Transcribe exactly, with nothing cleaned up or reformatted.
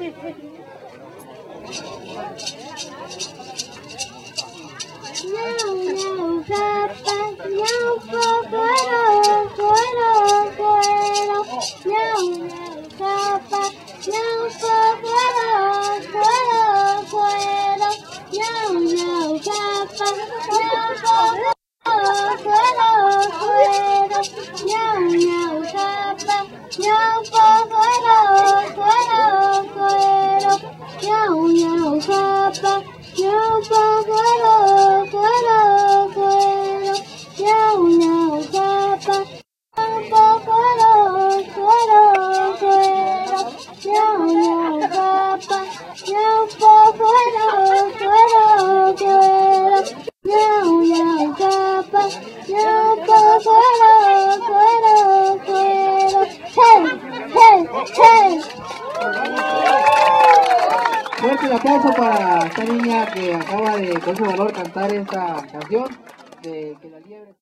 Miau, miau, papa, miau, cuero, cuero, cuero. Miau, miau, papa, miau, cuero, cuero, cuero. Miau, miau, papa, miau, cuero, cuero, cuero. Miau, miau, papa, miau, cuero, cuero, cuero. Miau, miau, papa, miau, cuero, cuero, cuero. Miau, miau, papa, miau, cuero, cuero, cuero. Miau, miau, papa, miau, cuero, cuero, cuero. Miau, miau, papa, miau, cuero, cuero, cuero. Hey, hey, hey. Fuerte el aplauso para esta niña que acaba de, con su valor, cantar esta canción de que la liebre...